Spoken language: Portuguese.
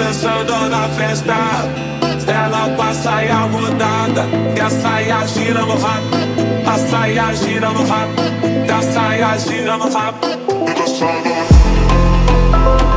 dançando na festa. Ela com a saia rodada e a saia gira no rabo. A saia gira no rabo, a saia gira no rabo.